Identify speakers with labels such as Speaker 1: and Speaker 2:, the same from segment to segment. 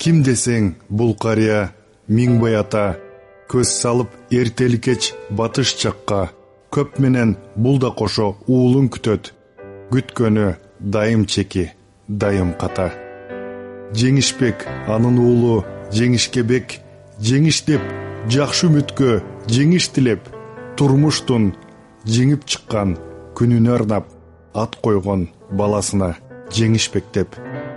Speaker 1: Ким десең, бул карыя Миңбай ата, көз салып эртели кеч батыш жакка. Көп менен бул да кошо уулун күтөт. Күткөнү дайым чеки, дайым ката. Жеңишбек анын уулу Жеңишкебек, жеңиш деп жакшы үмүткө жеңиш тилеп, турмуштун жеңип чыккан күнүнө арнап ат койгон баласына Жеңишбек деп.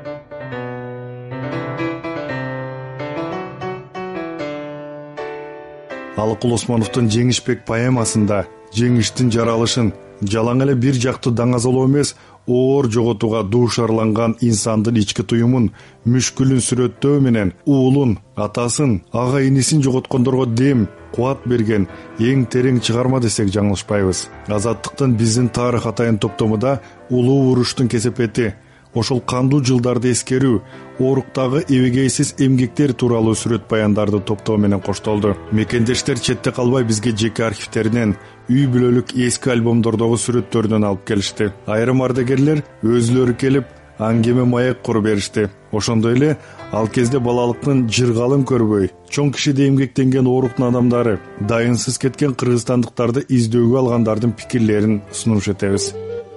Speaker 1: Алыкул Осмоновдун Жеңишбек поэмасында жеңиштин жаралышын жалаң эле бир жактуу даңазалоо эмес, оор жоготууга дуушарланган инсандын ички туюмун, мүшкүлүн сүрөттөө менен уулун, атасын, ага инисин жоготкондорго дем, кубат берген эң терең чыгарма десек жаңылышпайбыз. Азаттыктын биздин тарых атайын топтомуда улуу уруштун кесепети, ошол кандуу жылдарды эскерүү, ооруктагы эбегейсиз эмгектер тууралуу сүрөт баяндарды топтоо менен коштолду. Мекендештер четте калбай бизге жеке архивтеринен, үй бүлөлүк эски альбомдордогу сүрөттөрдөн алып келишти. Айрым ардагерлер өзүлөрү келип аңгеме маек куруп беришти. Ошондой эле ал кезде балалыктын жыргалын көрбөй, чоң кишиде эмгектенген ооруктун адамдары, дайынсыз кеткен кыргызстандыктарды издөөгө алгандардын пикирлерин сунуш этебиз.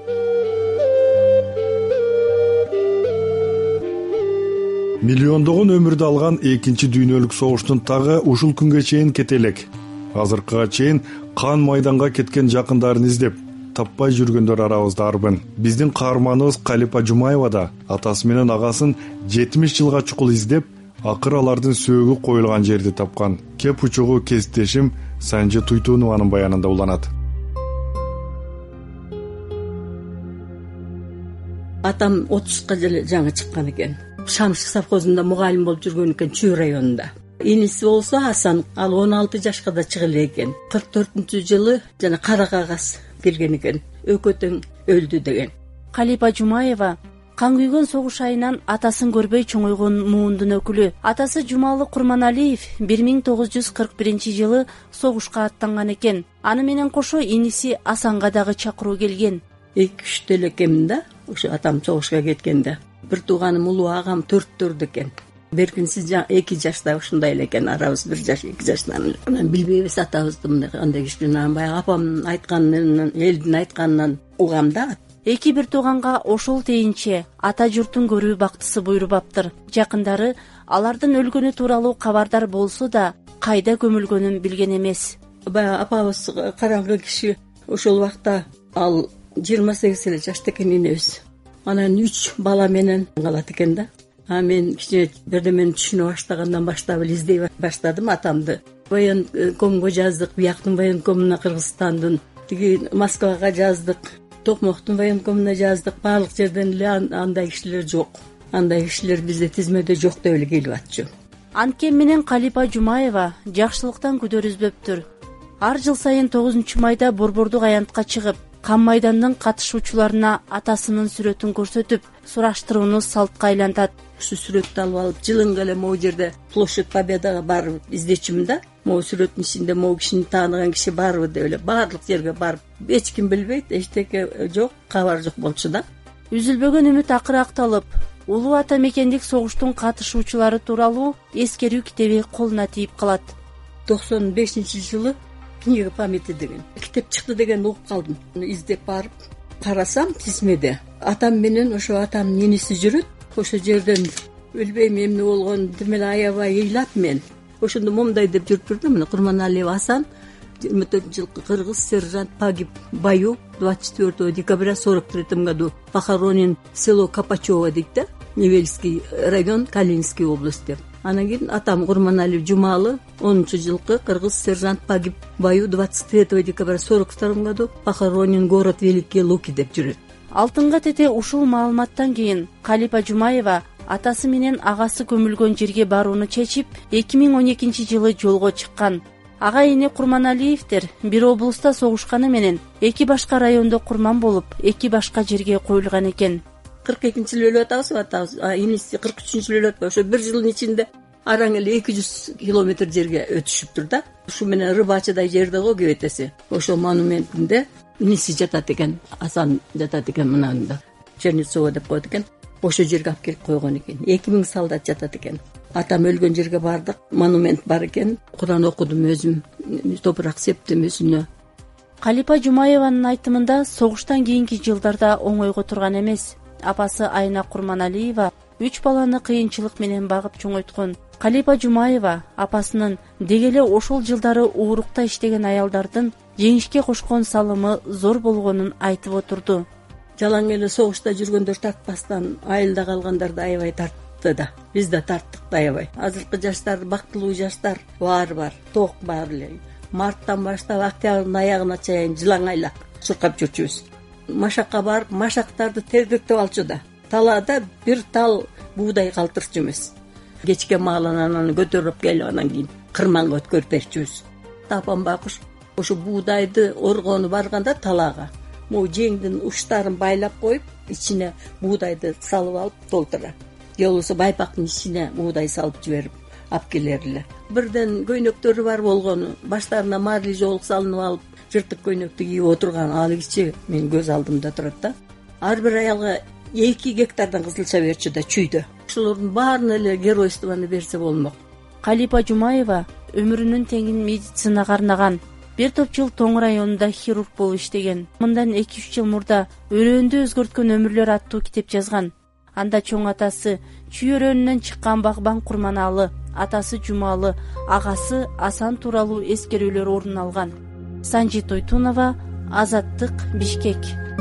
Speaker 1: Миллиондогон өмүрдү алган экинчи дүйнөлүк согуштун тагы ушул күнгө чейин кете элек. Азыркыга чейин кан майданга кеткен жакындарын издеп, таппай жүргөндөр арабызда арбын. Биздин каарманыбыз Калипа Жумаева да атасы менен агасын 70 жылга чукул издеп, акыр алардын сөөгү коюлган жерди тапкан. Кеп учугу кесиптешим Санжы Туйтунованын баянында уланат.
Speaker 2: Атам 30га жаңы чыккан экен. Шамшык совхозунда мугалим болуп жүргөн экен, Чүй районунда. Иниси болсо Асан, ал 16 жашка да чыга эле экен. 44-жылы жана кара кагаз келген экен. Өкөтөң өлдү деген.
Speaker 3: Калипа Жумаева кан күйгөн согуш айынан атасын көрбөй чоңойгон муундун өкүлү. Атасы Жумалы Курманалиев 1941-жылы согушка аттанган экен. Аны менен кошо иниси Асанга дагы чакыруу келген.
Speaker 2: 2-3 эле экенмин да, ошо атам согушка кеткенде. Бир тууганым улуу агам 4 экен. Беркинси 2 жашта ушундай эле экен, арабыз 1 жаш 2 жаштан. Анан билбейбиз атабызды мындай кандай кишинен, баягы апамдын айтканынан, элдин айтканынан угам да.
Speaker 3: Эки бир тууганга ошол тейинче ата журтун көрүү бактысы буйрубаптыр. Жакындары алардын өлгөнү тууралуу кабардар болсо да, кайда көмүлгөнүн билген эмес.
Speaker 2: Баягы апабыз караңгы киши, ошол убакта ал 28 эле жашта экен энебиз. Анан 3 бала менен калат экен да. Мен кичине бирдемени түшүнө баштагандан баштап издей баштадым атамды. Военкомго жаздык, бияктын военкомуна Кыргызстандын, тиги Москвага жаздык, Токмоктун военкомуна жаздык. Баардык жерден эле андай кишилер жок. Андай кишилер бизде тизмеде жок деп эле келип атчу.
Speaker 3: Анткени менен Калипа Жумаева жакшылыктан күдөр үзбөптүр. Ар жыл сайын 9-майда борбордук аянтка чыгып, кан майдандын катышуучуларына атасынын сүрөтүн көрсөтүп, сураштырууну салтка айлантат.
Speaker 2: Ушу сүрөттү алып алып, жылың эле могу жерде Площадь Победага барып издечимин да. Могу сүрөттүн ичинде могу кишини тааныган киши барбы деп эле баардык жерге барып, эч ким билбейт, эчтеке жок, кабар жок болчу да.
Speaker 3: Үзүлбөгөн үмүт акыры акталып, улуу ата мекендик согуштун катышуучулары тууралуу эскерүү китеби колуна тийип калат.
Speaker 2: 95-жылы книга памяти деген китеп чыкты деген угуп калдым. Издеп барып карасам тизмеде атам менен ошо атамдын иниси жүрөт. Ошо жерден билбейм эмне болгон, демеле аябай ыйлап мен. Ошондо момундай деп жүрүп турдум. Мына Курманалиев Асан 24-жылкы кыргыз сержант погиб в бою 24 декабря 43 году. Похоронен село Копачево дейт да, Невельский район, Калининский область деп. Анан кийин атам Курманалиев Жумалы 10-жылкы кыргыз сержант погиб в бою 23 декабря 42 году. Похоронен город Великие Луки деп жүрөт.
Speaker 3: Алтынга тете ушул маалыматтан кийин Калипа Жумаева атасы менен агасы көмүлгөн жерге барууну чечип, 2012-жылы жолго чыккан. Ага эне Курманалиевдер бир облуста согушканы менен 2 башка райондо курман болуп, 2 башка жерге коюлган экен.
Speaker 2: 42-жылы өлүп атабыз, иниси 43-жылы өлүп атпайбы? Ошо 1 жылдын ичинде араң эле 200 километр жерге өтүшүптүр да. Ушу менен рыбачыдай жерде го кебетеси. Ошо монументинде иниси жатат экен, Асан жатат экен мынанда. Чернецова деп коет экен. Ошо жерге алып келип койгон экен. 2000 солдат жатат экен. Атам өлгөн жерге бардык, монумент бар экен. Куран окудум өзүм, топурак септим өзүнө.
Speaker 3: Калипа Жумаеванын айтымында согуштан кийинки жылдарда оңойго турган эмес. Апасы Айна Курманалиева 3 баланы кыйынчылык менен багып чоңойткон. Калипа Жумаева апасынын деги эле ошол жылдары уурукта иштеген аялдардын жеңишке кошкон салымы зор болгонун айтып отурду.
Speaker 2: Жалаң эле согушта жүргөндөр тартпастан айылда калгандарды аябай тартты да. Биз да тарттык да аябай. Азыркы жаштар, бактылуу жаштар баары бар, ток бар эле. Марттан баштап октябрдын аягына чейин жылаңайлап чуркап жүрчүбүз. Машакка барып, машактарды тергектеп алчу да. Талаада бир тал буудай калтырчубуз. Кечке маалан анан көтөрүп келип анан кийин кырманга өткөрүп берчүбүз. Апам байкуш ошо буудайды оргону барганда талаага могу жеңдин уштарын байлап коюп, ичине буудайды салып алып толтура. Же болбосо байпактын ичине буудай салып жиберип алып келерлер. Бирден көйнөктөрү бар болгону, баштарына марли жоолук салынып алып, жыртык көйнөктү кийип отурган ал киши менин көз алдымда турат да. Ар бир аялга 2 гектардан кызылча берчү да чүйдө. Ошолордун баарына эле геройствону берсе болмок.
Speaker 3: Калипа Жумаева өмүрүнүн теңин медицинага арнаган. Бир топ жыл Тоң районунда хирург болуп иштеген. Мындан 2-3 жыл мурда өрөөндү өзгөрткөн өмүрлөр аттуу китеп жазган. Анда чоң атасы чүй өрөөнүнөн чыккан Багбан Курманалы, атасы Жумалы, агасы Асан тууралуу эскерүүлөр орун алган. Санжи Тойтунова, Азаттык, Бишкек.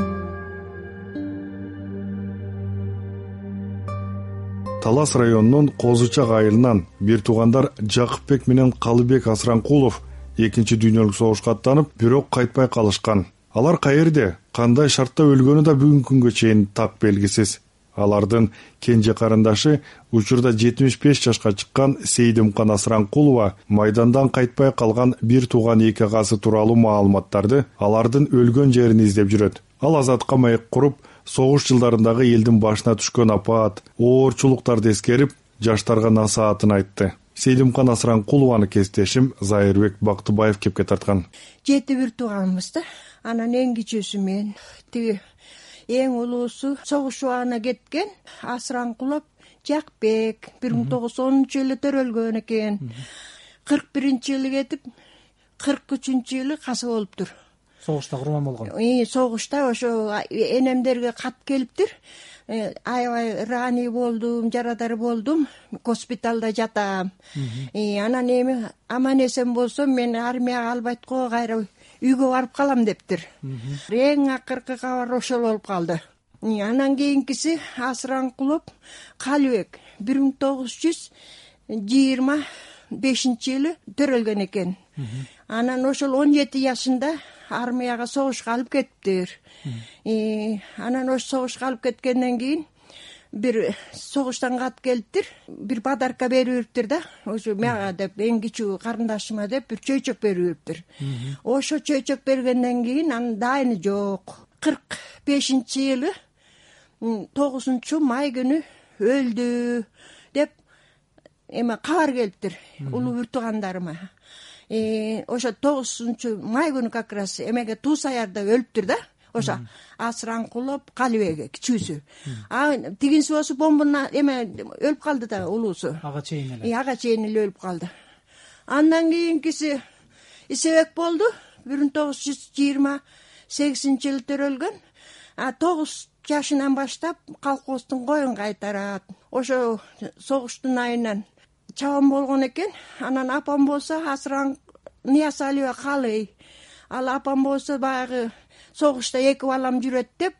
Speaker 1: Талас районунун Козучак айылынан бир туугандар Жакыпбек менен Калыбек Асранкулов экинчи дүйнөлүк согушка аттанып, бирок кайтпай калышкан. Алар каерде, кандай шартта өлгөнү да бүгүнкү күнгө чейин так белгисиз. Алардын кенже карындашы учурда 75 жашка чыккан Сейдимкан Асранкулова майдандан кайтпай калган бир тууган эки агасы тууралуу маалыматтарды алардын өлгөн жерин издеп жүрөт. Ал Азатка маек куруп, согуш жылдарындагы элдин башына түшкөн апаат, оорчулуктарды эскерип, жаштарга насаатын айтты. Сейдимкан Асранкулованы кесиптешим Зайырбек Бактыбаев кепке тарткан.
Speaker 4: 7 тууганбыз да. Анан эң кичүүсү мен, тиги эң улуусу согуш убагына кеткен Асранкулов Жакбек 1910-жылы төрөлгөн экен. 41-жылы кетип, 43-жылы каза болуптур.
Speaker 5: Согушта курман болгон.
Speaker 4: Согушта ошо энемдерге кат келиптир. Аябай рани болдум, жарадар болдум, госпиталда жатам. Анан эми аман эсен болсом мен армияга албайт го, кайра үйгө барып калам дептир. Эң акыркы кабар ошол болуп калды. Анан кийинкиси Асранкулов Калыбек 1925-жылы төрөлгөн экен. Анан ошол 17 жашында армияга согушка алып кетиптир. Анан ошо согушка алып кеткенден кийин бир согуштан кат келиптир. Бир подарка бериптир да. Ошо мага деп, эң кичүү карындашыма деп бир чөйчөк бериптир. Ошо чөйчөк бергенден кийин анын дайыны жок. 45-жылы 9 май күнү өлдү деп эме кабар келиптир улуу бир туугандарыма. Ошо 9 май күнү как раз эмеге Туусаярда өлүптүр да. Ошо Асранкулов Калыбек кичүүсү. Тигинси болсо бомбана эме өлүп калды да улуусу.
Speaker 5: Ага чейин эле.
Speaker 4: Ага чейин эле өлүп калды. Андан кийинкиси Исебек болду. 1928-жылы төрөлгөн. 9 жашынан баштап колхоздун коюн кайтарат. Ошо согуштун айынан чабан болгон экен. Анан апам болсо Ниязалиева Калый. Ал апам болсо баягы согушта 2 балам жүрөт деп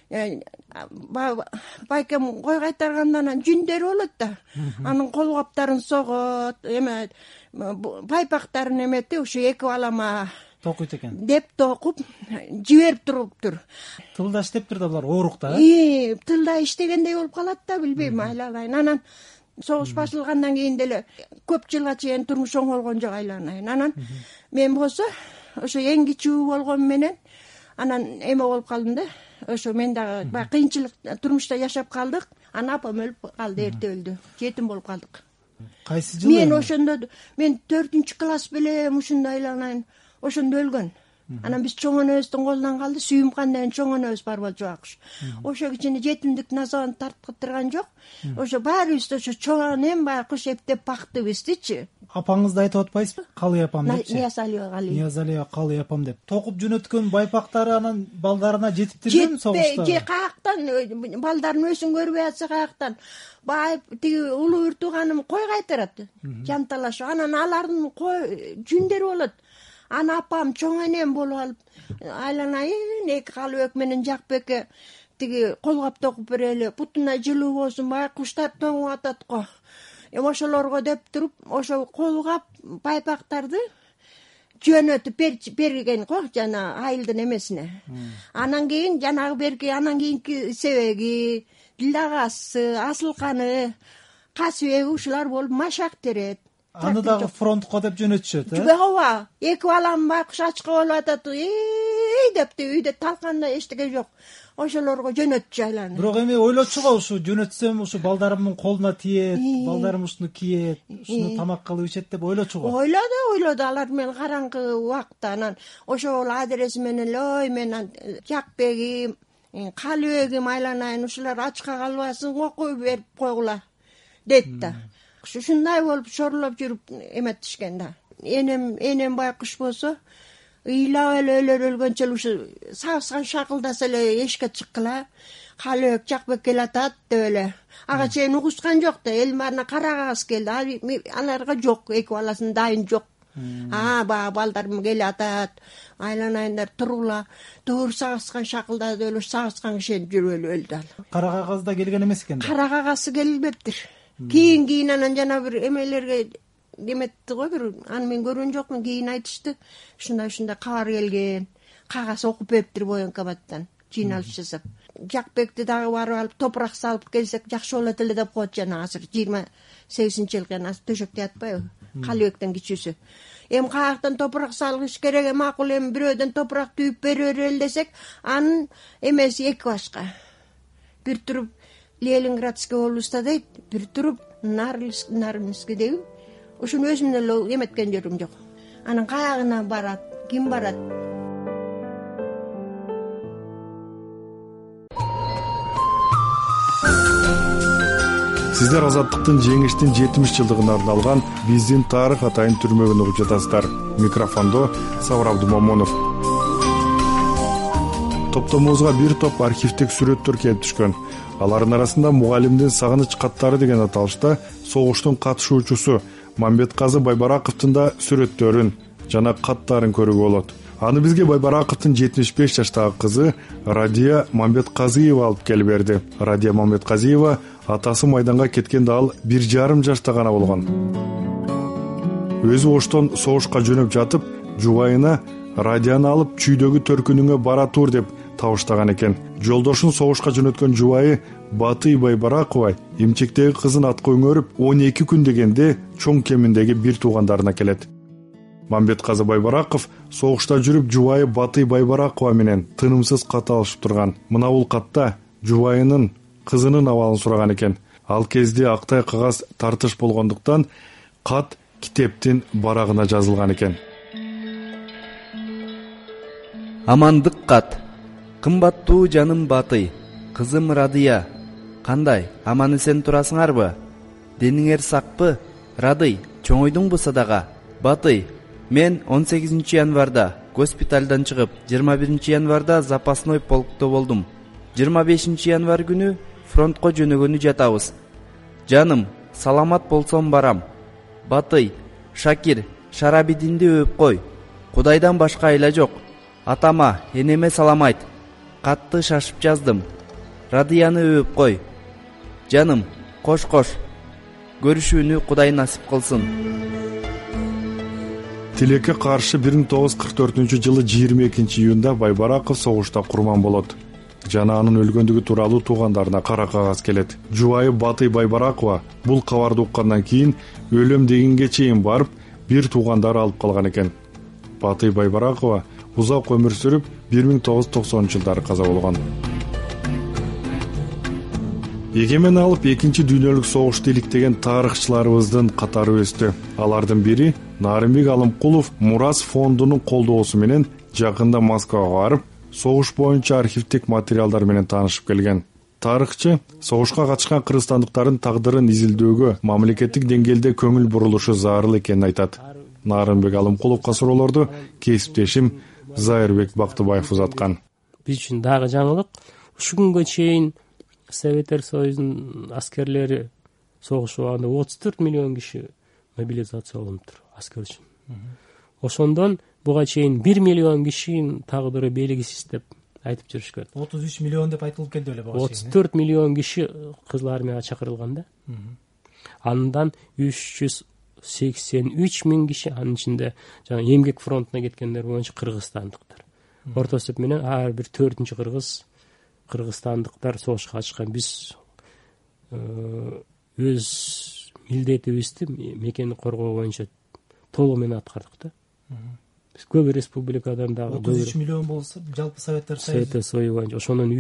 Speaker 4: байкем кой кайтарганда анан жүндөр болот да. Анын кол каптарын согот, эме байпактарын эметти, ошо 2 балама
Speaker 5: токуйт экен.
Speaker 4: Деп токуп жиберип туруптур.
Speaker 5: Тылда иштептир да булар оорукта.
Speaker 4: Тылда иштегендей болуп калат да, билбейм, айланайын. Анан согуш башылгандан кийин деле көп жылга чейин турмуш оңолгон жок, айланайын. Анан мен болсо ошо эң кичүү болгон менен анан эме болуп калдым да. Ошо мен дагы баягы кыйынчылык турмушта жашап калдык. Анан апам өлүп калды, эрте өлдү. Жетим болуп калдык.
Speaker 5: Кайсы жылы?
Speaker 4: Мен ошондо 4-класс белем ушундай айланайын. Ошондо өлгөн. Анан биз чоң энебиздин колунан калды, Сүйүмкандагы чоң энебиз бар болчу акыш. Ошо кичине жетимдик назабын тарткыттырган жок. Ошо баарыбызды ошо чоң эм байкуш эптеп бакты биздичи.
Speaker 5: Апаңызды айтып атпайсызбы? Калый апам депчи.
Speaker 4: Ниязалиева
Speaker 5: Калый апам деп. Токуп жөнөткөн байпактары анан балдарына жетиптирбеби согушта?
Speaker 4: Же каяктан балдарын өзүн көрбөй атса каяктан байып тиги улуу бир тууганым кой кайтарат. Жанталашып анан алардын кой жүндөрү болот. Ана апам чоң энем болуп алып айланайын эки Калыбек менен Жакбекке тиги колгап токуп берели. Бутуна жылуу болсун, байкуштар тоңуп атат го. Ошолорго деп туруп, ошо колгап байпактарды жөнөтүп берген го жана айылдын эмесине. Анан кийин жанагы берки, анан кийинки себеги, Дилдагасы, Асылканы, Касыбек ушулар болуп машак терет.
Speaker 5: Аны дагы фронтко деп жөнөтүшөт,
Speaker 4: Ооба, эки балам байкуш ачка болуп атат, депти, үйдө талканда эчтеке жок. Ошолорго жөнөтчү айланып.
Speaker 5: Бирок эми ойлочу го, ушу жөнөтсөм ушу балдарымдын колуна тиет, балдарым ушуну кийет, ушуну тамак кылып ичет деп ойлочу го.
Speaker 4: Ойлоду, алар менен караңгы убакта анан ошол адреси менен ой мен Жакбегим, Калыбегим айланайын, ушулар ачка калбасын, окуй берип койгула дейт да. Ушундай болуп шорулуп жүрүп эметишкен да. Энем байкуш болсо ыйлап эле өлгөнчө ушу сабызган шакылдаса эле эшикке чыккыла. Калыбек Жакбек келатат деп эле. Ага чейин угушкан жок да, эл баарына карагыбыз келди. Аларга жок, эки баласын дайын жок. Баа балдарым келатат, айланайындар турула. Доор сабызган шакылдады эле, сабызган киши жүрүп өлдү ал.
Speaker 5: Карагагаз да келген эмес экен да.
Speaker 4: Карагагасы келбептир. Кийин анан жана бир эмелерге деметти го, бир аны мен көргөн жокмун, кийин айтышты. Ушундай кабар келген. Кагаз окуп бериптир военкоматтан, жыйналыш жасап. Жакбекти дагы барып алып топурак салып келсек жакшы болот эле деп коет жана азыр 28-жылкы азыр төшөктө ятпайбы? Калыбектен кичүүсү. Эми каяктан топурак салгыш керек, макул эми бирөөдөн топурак түйүп берер десек, анын эмеси эки башка. Бир туруп Ленинградский областта дейт, бир туруп Нарвинский дейт. Ушуну өзүм эле эметкен жерим жок. Анан каягына барат, ким барат?
Speaker 1: Сиздер Азаттыктын жеңиштин 70 жылдыгына арналган биздин тарых атайын түрмөгүн угуп жатасыздар. Микрофондо Сабыр Абдумомунов. Топтомубузга бир топ архивдик сүрөттөр келип түшкөн. Алардын арасында мугалимдин сагыныч каттары деген аталышта согуштун катышуучусу Мамбетказы Байбараковдун да сүрөттөрүн жана каттарын көрүүгө болот. Аны бизге Байбараковдун 75 жаштагы кызы Радия Мамбетказыева алып келип берди. Радия Мамбетказыева атасы майданга кеткенде ал 1,5 жашта гана болгон. Өзү оштон согушка жөнөп жатып, жубайына Радияны алып чүйдөгү төркүнүңө бара тур деп табыштаган экен. Жолдошун согушка жөнөткөн жубайы Батый Байбаракова имчектеги кызын атка өңөрүп 12 күн дегенде чоң кеминдеги бир туугандарына келет. Мамбетказы Байбараков согушта жүрүп жубайы Батый Байбаракова менен тынымсыз кат алышып турган. Мына бул катта жубайынын кызынын абалын сураган экен. Ал кезде актай кагаз тартыш болгондуктан кат китептин барагына жазылган экен.
Speaker 6: Амандык кат. Кымбаттуу жаным Батый, кызым Радия. Кандай, аман эсен турасыңарбы? Дениңер сакпы? Радый, чоңойдуңбу садага? Батый, мен 18 январда госпиталдан чыгып, 21 январда запасной полкто болдум. 25 январ күнү фронтко жөнөгөнү жатабыз. Жаным, саламат болсом барам. Батый, Шакир, Шарабидинди өп кой. Кудайдан башка айла жок. Атама, энеме салам айт. Катты шашып жаздым. Радияны өп кой. Жаным, кош-кош. Көрүшүүнү Кудай насип кылсын.
Speaker 1: Тилекке каршы 1944-жылы 22 июнда Байбараков согушта курман болот. Жана анын өлгөндүгү тууралуу туугандарына кара кагаз келет. Жубайы Батый Байбаракова бул кабарды уккандан кийин өлөм дегенге чейин барып, бир туугандары алып калган экен. Батый Байбаракова узак өмүр сүрүп 1990-жылдары каза болгон. Эгемен алып 2-дүйнөлүк согушты иликтеген тарыхчыларыбыздын катары өстү. Алардын бири Нарымбек Алымкулов Мурас фондунун колдоосу менен жакында Москвага барып, согуш боюнча архивдик материалдар менен таанышып келген. Тарыхчы согушка катышкан кыргызстандыктардын тагдырын изилдөөгө мамлекеттик деңгээлде көңүл бурулушу зарыл экенин айтат. Нарынбек Алымкуловго суроолорду кесиптешим Зайырбек Бактыбаев узаткан.
Speaker 7: Биз үчүн дагы жаңылык. Ушул күнгө чейин Советтер Союзунун аскерлери согуш убагында 34 миллион киши мобилизацияланып аскер үчүн. Ошондон буга чейин 1 миллион кишинин тагдыры белгисиз деп айтып жүрүшкөн.
Speaker 5: 33 миллион деп айтылып келди эле буга чейин.
Speaker 7: 34 миллион киши Кызыл армияга чакырылган да. Андан 383 миң киши, анын ичинде жана эмгек фронтуна кеткендер боюнча кыргызстандыктар. Орто эсеп менен ар бир 4-чү кыргызстандыктар согушка катышкан. Биз өз милдетибизди мекенди коргоо боюнча толугу менен аткардык да. Биз көп республикадан дагы
Speaker 5: 33 миллион болсо, жалпы Советтер
Speaker 7: Союзу боюнча ошонун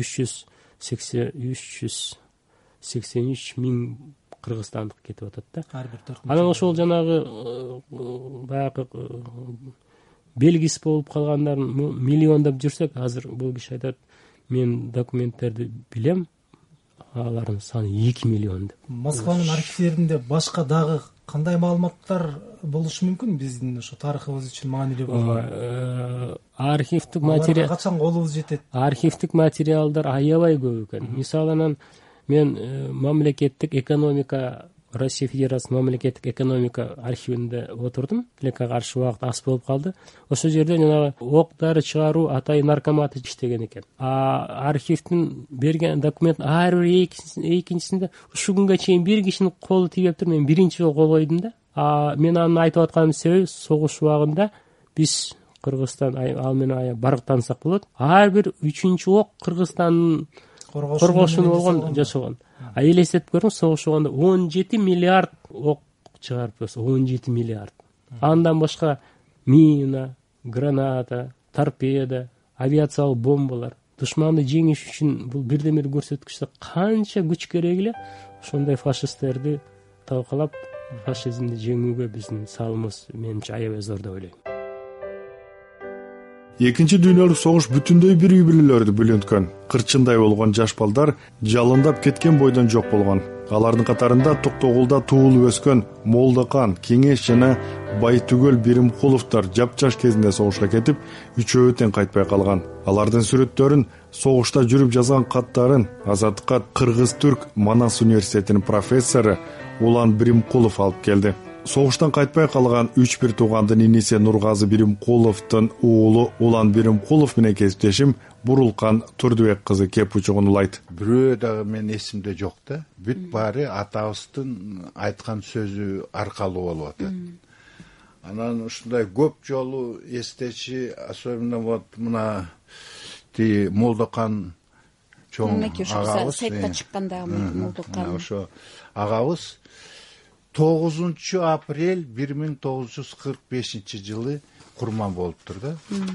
Speaker 7: 383 миң кыргызстандык кетип атат да. Анан ошол жанагы баягы белгисиз болуп калгандарын миллиондоп жүрсөк, азыр бул киши айтат, мен документтерди билем, алардын саны 2 миллион деп.
Speaker 5: Москванын архивдеринде башка дагы кандай маалыматтар болушу мүмкүн биздин ошо тарыхыбыз үчүн маанилүү болгон?
Speaker 7: Архивдик материал
Speaker 5: качан колубуз жетет?
Speaker 7: Архивдик материалдар аябай көп экен. Мисалынан мен мамлекеттик экономика, Россия Федерациясынын мамлекеттик экономика архивинде отурдум. Тилекке каршы убакыт аз болуп калды. Ошол жерде жанагы ок дары чыгаруу атай наркоматы иштеген экен. Архивдин берген документ ар бир экинчисинде ушул күнгө чейин бир кишинин колу тийбей туруп, мен биринчи жолу кол койдум да. Мен аны айтып атканымдын себеби согуш убагында биз Кыргызстан, ал менен барктансак болот. Ар бир 3-чү ок Кыргызстандын коргоошуну болгон жашаган. Элестетип көрүңүз, согуш убагында 17 миллиард ок чыгарып койсо, 17 миллиард. Андан башка мина, граната, торпеда, авиациялык бомбалар. Душманды жеңиш үчүн бул бирден бир көрсөткүчтө канча күч керек эле. Ошондой фашисттерди талкалап, фашизмди жеңүүгө биздин салымыбыз менимче аябай зор деп ойлойм.
Speaker 1: Экинчи дүйнөлүк согуш бүтүндөй бир үй-бүлөлөрдү бөлөнткөн. Кырчындай болгон жаш балдар жалындап кеткен бойдон жок болгон. Алардын катарында Токтогулда туулуп өскөн Молдокан, Кеңеш жана Байтүгөл Биримкуловдор жапжаш кезинде согушка кетип, үчөө тең кайтпай калган. Алардын сүрөттөрүн, согушта жүрүп жазган каттарын Азаттыкка Кыргыз-Түрк Манас университетинин профессору Улан Биримкулов алып келди. Согуштан кайтпай калган 3-1 туугандын иниси Нургазы Биримкуловдун уулу Улан Биримкулов менен кесиптешим Бурулкан Турдубек кызы кеп учугунулайт.
Speaker 8: Бирөө дагы мен эсимде жок да. Бүт баары атабыздын айткан сөзү аркалуу болуп атат. Анан ушундай көп жолу эстечи, особенно вот мына Молдокан чоң агабыз,
Speaker 9: сайтта чыккандагы Молдокан.
Speaker 8: Ошо агабыз 9 апрель 1945 жылы курман болуптур да.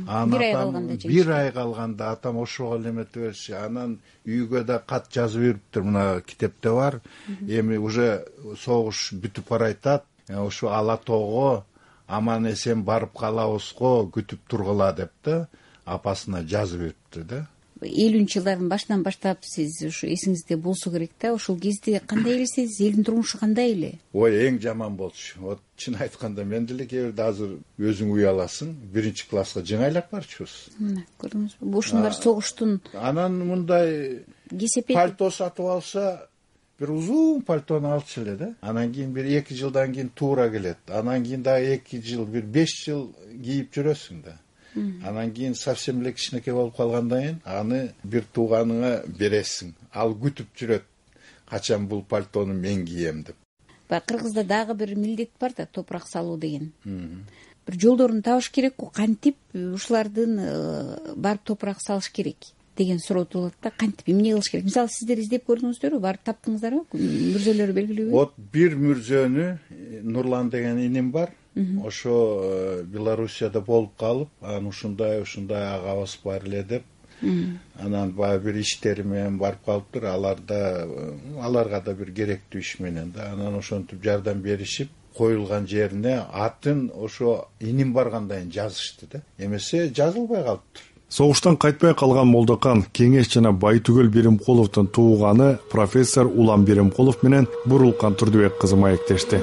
Speaker 8: Бир ай калганда атам ошого эметип берчү. Анан үйгө да кат жазып бериптир. Мына китепте бар. Эми уже согуш бүтүп баратат. Ошо Ала тоого аман эсен барып калабызго күтүп тургула деп да апасына жазып бериптир да.
Speaker 9: 50-жылдардын башынан баштап сиз ушу эсиңизде болсо керек да. Ошол кезде кандай элесиз? Элдин турмушу кандай эле?
Speaker 8: Ой, эң жаман болчу. Вот чын айтканда мен деле кээ бирде азыр өзүң уяласың. 1-класска жыңайлап барчубуз.
Speaker 9: Көрдүңүзбү? Ушундар согуштун.
Speaker 8: Анан мындай пальто сатып алса, бир узун пальтону алчу эле да. Анан кийин бир 2 жылдан кийин туура келет. Анан кийин дагы 2 жыл, бир 5 жыл кийип жүрөсүң да. Анан кийин совсем эле кичинекей болуп калгандан кийин аны бир тууганыңа бересиң. Ал күтүп жүрөт. Качан бул пальтону мен кием деп.
Speaker 9: Кыргызда дагы бир милдет бар да, топурак салуу деген. Бир жолдорун табыш керек го, кантип ушулардын барып топурак салыш керек деген суроо болот да. Кантип эмне кылыш керек? Мисалы сиздер издеп көрдүңүздөрбү? Барып таптыңыздарбы? Мүрзөлөрү белгилүүбү?
Speaker 8: Вот бир мүрзөнү Нурлан деген иним бар. Ошо Белоруссияда болуп калып, анан ушундай агабыз бар эле деп. Анан баягы бир иштери менен барып калыптыр. Аларга да бир керектүү иш менен да. Анан ошентип жардам беришип, коюлган жерине атын ошо иним баргандан жазышты да, эмесе жазылбай калыптыр.
Speaker 1: Согуштан кайтпай калган Молдокан Кеңеш жана Байтүгөл Биримкуловдун тууганы профессор Улам Биримкулов менен Бурулкан Турдубек кызы маектешти.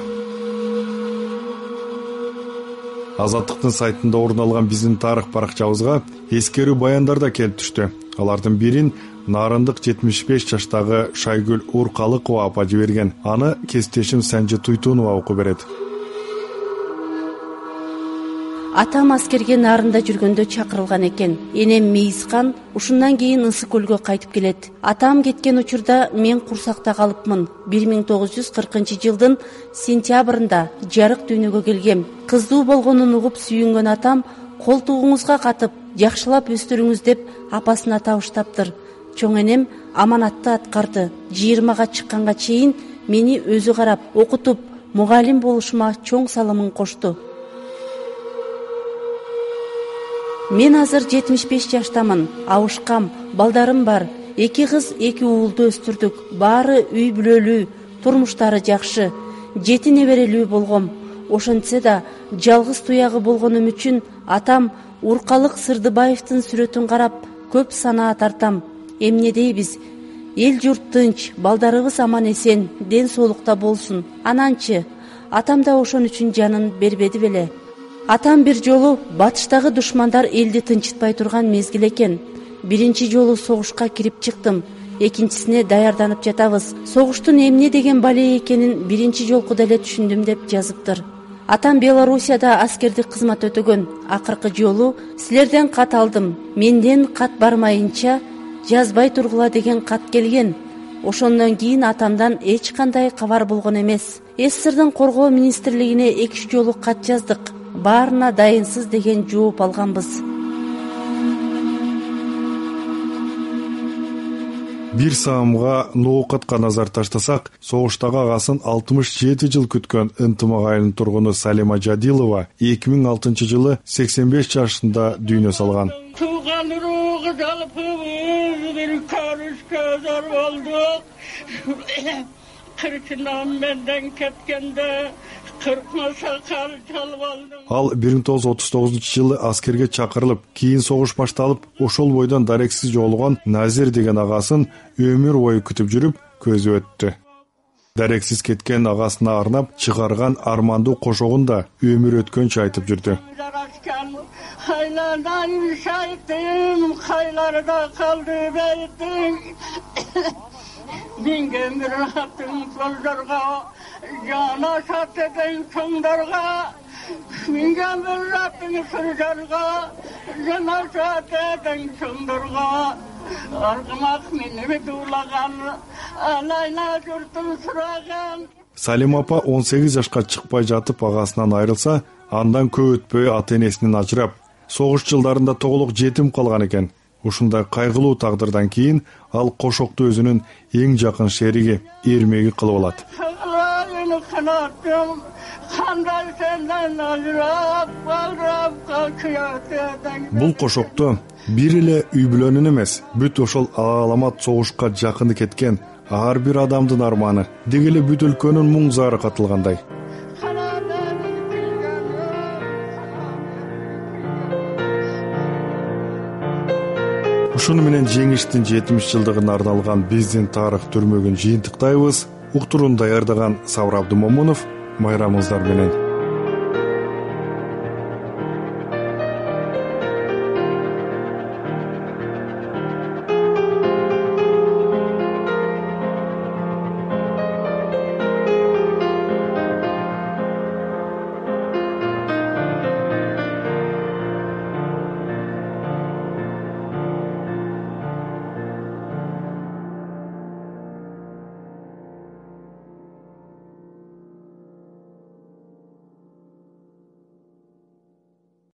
Speaker 1: Азаттыктын сайтында орун алган биздин тарых баракчабызга эскерүү баяндар да келип түштү. Алардын бирин Нарындык 75 жаштагы Шайгүл Уркалыкова апа жиберген. Аны кесиптешим Санжы Туйтунова окуп берет.
Speaker 3: Атам аскерге Нарында жүргөндө чакырылган экен. Энем Мейизхан ушундан кийин Ысык көлгө кайтып келет. Атам кеткен учурда мен курсакта калыпмын. 1940-жылдын сентябрында жарык дүйнөгө келгем. Кыздуу болгонун угуп сүйүнгөн атам колтугуңузга катып, жакшылап өстүрүңүз деп апасына табыштаптыр. Чоң энем аманатты аткарды. 20-га чыкканга чейин мени өзү карап, окутуп, мугалим болушума чоң салымын кошту. Мен азыр 75 жаштамын, абышкам, балдарым бар. 2 кыз, 2 уулду өстүрдүк. Баары үй бүлөлүү, турмуштары жакшы. 7 неберелүү болгом. Ошентсе да жалгыз туягы болгонум үчүн атам Уркалык Сырдыбаевдин сүрөтүн карап көп санаа тартам. Эмне дейбиз? Эл журт тынч, балдарыбыз аман эсен, ден соолукта болсун. Ананчы атам да ошон үчүн жанын бербеди беле. Атам бир жолу батыштагы душмандар элди тынчытпай турган мезгил экен. Биринчи жолу согушка кирип чыктым. Экинчисине даярданып жатабыз. Согуштун эмне деген бале экенин биринчи жолку деле түшүндүм деп жазыптыр. Атам Белоруссияда аскердик кызмат өтөгөн. Акыркы жолу силерден кат алдым. Менден кат бармайынча жазбай тургула деген кат келген. Ошондон кийин атамдан эч кандай кабар болгон эмес. СССРдин коргоо министрлигине 2 жолу кат жаздык. Баарына дайынсыз деген жооп алганбыз.
Speaker 1: Бир саамга ноокатка назар таштасак, согуштагы агасын 67 жыл күткөн Ынтымак айылынын тургуну Салима Жадилова 2006 жылы 85 жашында дүйнө салган.
Speaker 10: Тууган уруугу жалпыбыз бир көрүшкө зор болдук. Кыркынан менден кеткенде
Speaker 1: Ал 1939 жылы аскерге чакырылып, кийин согуш башталып, ошол бойдон дарексиз жоолгон Назир деген агасын өмүр бою күтүп жүрүп, көзү өттү. Дарексиз кеткен агасына арнап чыгарган армандуу кошогун да өмүр өткөнчө айтып жүрдү.
Speaker 10: Хайладан шайтым, хайларда калды бейтим. Минген бир хаттың жолдорго, жана шаттеген чоңдорго, минген бир хаттың жолдорго, жана шаттеген чоңдорго, аргымак мени дуулаган, алайна журтун сураган.
Speaker 1: Салим апа 18 жашка чыкпай жатып агасынан айрылса, андан көп өтпөй ата-энесинен ажырап, согуш жылдарында тоголук жетим калган экен. Ушундай кайгылуу тагдырдан кийин ал кошокту өзүнүн эң жакын шериги, эрмеги кылып алат. Бул кошокту бир эле үй бүлөнүн эмес, бүт ошол аламат согушка жакыны кеткен ар бир адамдын арманы, деги эле бүт өлкөнүн муң зары катылгандай. Ушуну менен жеңиштин 70 жылдыгына арналган биздин тарых түрмөгүн жыйынтыктайбыз. Уктурууну даярдаган Сабыр Абдымомунов, майрамыңыздар менен.